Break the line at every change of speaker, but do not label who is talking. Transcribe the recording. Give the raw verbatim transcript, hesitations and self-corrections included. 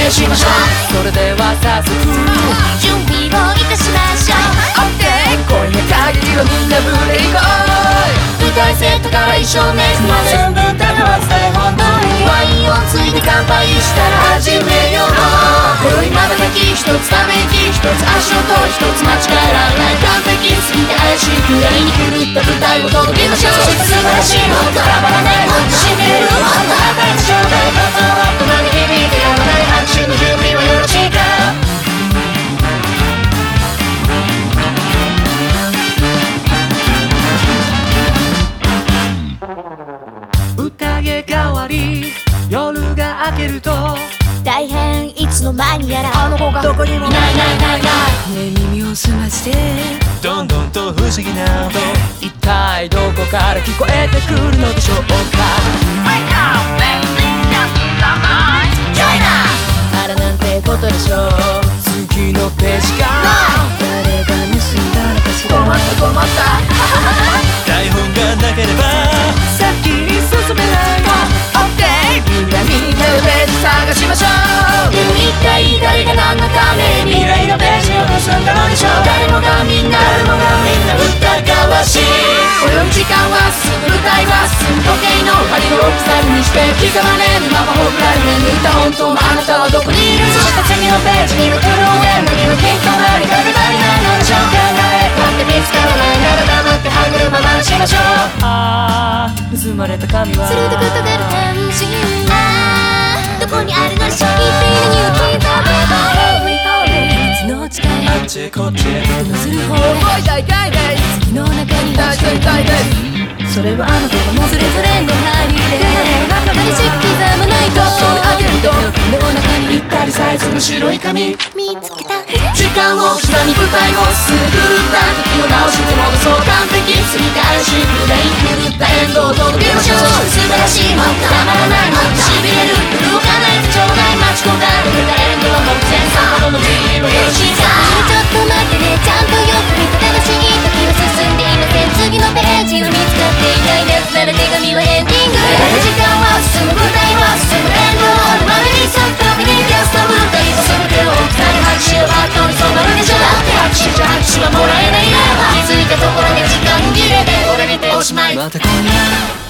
演しましょう。それでは早速
準備をいたしましょう。
OK 恋の限りはみんなブレイク。舞台セットから衣装メイクまで全部高松で本当にワインをついて乾杯したら始めよう。今宵まばたき一つため息一つ足音一つ間違えられない完璧すぎて怪しいくらいに狂った舞台を届けましょう。素晴らしいもっとたまらないもっとしみるもっと破壊しちょうだい。どうぞもっと鳴り響いてやまない拍手の準備はよろしいか。宴代わり夜が明けると
大変いつの間にやら
あの子がどこにもいないないないない。ね
え耳を澄まして
どんどんと不思議な音一体どこから聞こえてくるのでしょうか。あらなんてことでしょう。次のページか
誰が盗んだのかしら。
困った困った台本がなければ先に進めないの。 OK みんなみんなでページ探しましょう。でも一体誰が何のために未来のページを盗んだのでしょう。誰もがみんな誰もがみんな疑わしい。今宵時間は進む舞台は進む時計の針を鎖にして刻まれぬままほぐられ眠った本当のあなたはどこにいる。そして次のページには黒で何のヒント何かが足りないのでしょう。考えたって見つからないなら黙って歯車回しましょう。ああ盗まれた紙は
鋭く立てる感じ。あーどこにあるのでしょう。一品の匂い食べば
いつの誓い
あっちこっち
どうする方
覚えたいかいね
次の中に
大体大体
それはあの子がもうそれぞれの針で
激しく刻まないと
あげると
の中に
ぴったりサイズの白い紙。
見つけた。
時間を下に舞台をすぐ狂った時を直して戻そう。完璧すぎて怪しいくらい狂ったエンドを届けましょう。素晴らしいもんたまらないもんしびれる動かないでちょうだい待ち焦がれたエンドは目前さほどの自由をよろしいか。
ちょっと待ってねちゃんとよく見て正しい時は進んでいません。次のページが見つかっていないですなら手紙はエンディング。時間は進む舞台は進むエンドをまめに去ったびにキャスト舞台とその手を二人拍手をバットに染まるでしょ。だって拍手じゃ拍手はもらえないな。気づいたところで時間切れで俺に手おしまい。
また今夜